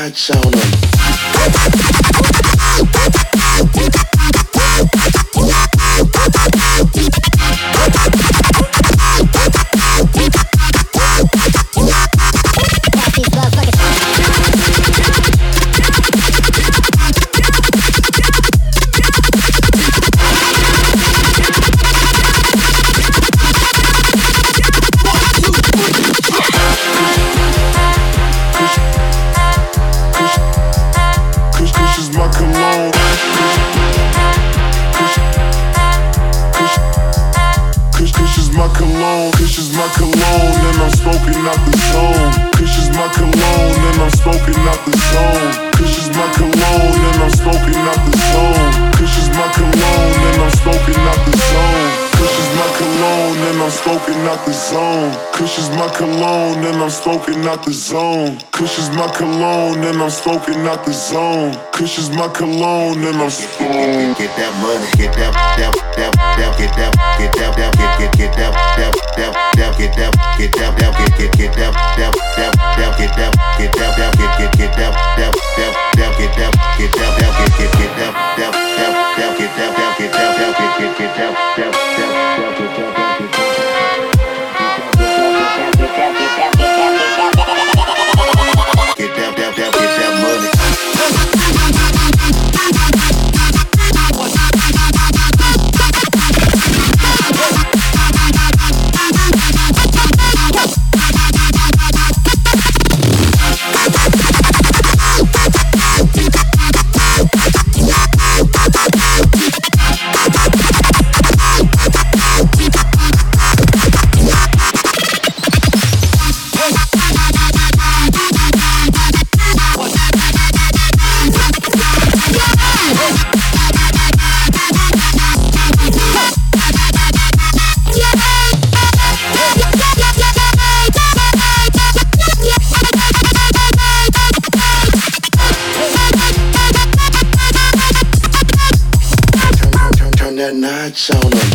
notch on them. Smoking out the zone. Kush is my cologne and I'm smoking out the zone. Kush is my cologne and I'm stoned. Get that money, get that, get that, get that, get that, get that, get that, get that, get that, get that, get that, get that, get that, notch on them.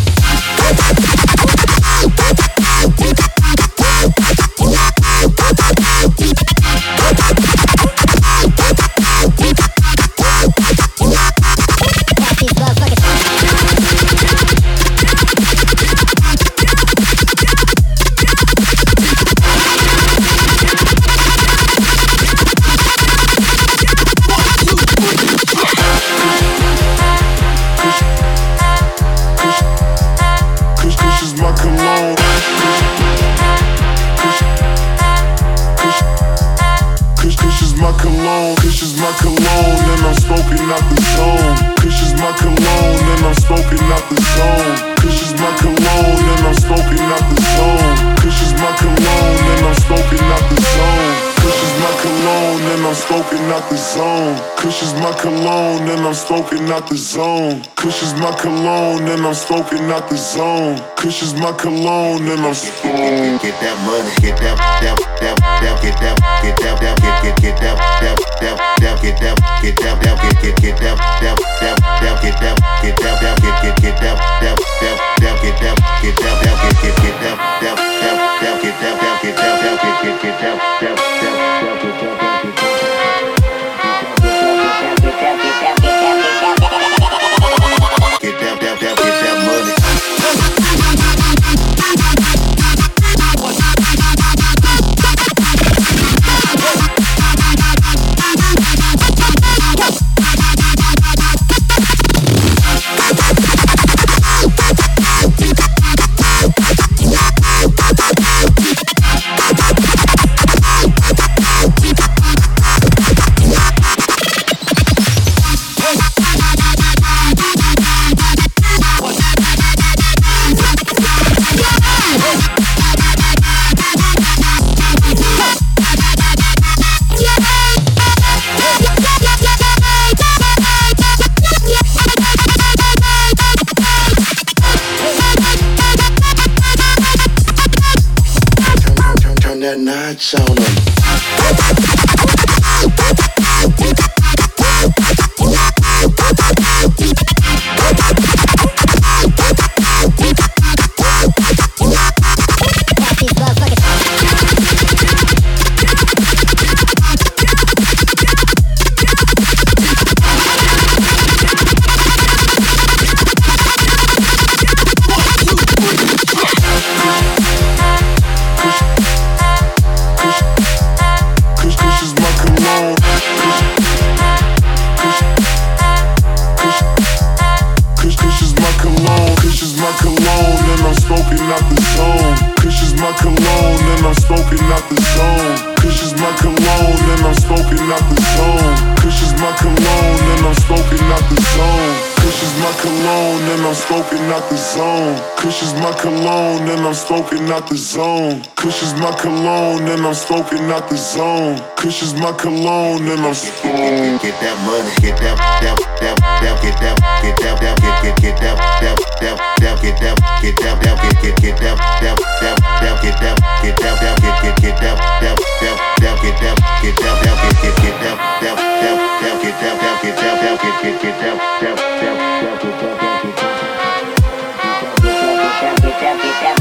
Smoking out the zone. Kush is my cologne and I'm smoking out the zone. Kush is my cologne and I'm stoned. Get that money, get that, get that, get that, get that, get that, get that, get that, get that, get that, get that, get that, get that, get notch on them. my cologne and I'm smoking out the zone. Kush is my cologne and I'm smoking out the zone. Kush is my cologne and I'm smoking out the zone. Kush is my cologne and I'm smoking out the zone. Kush is my cologne and I'm smoking out the zone. Kush is my cologne and I'm smoking out the zone. Kush is my cologne and I'm smoking. Get that money, get that, get that, get that, get that, get that, get that, get that, get that, Get that.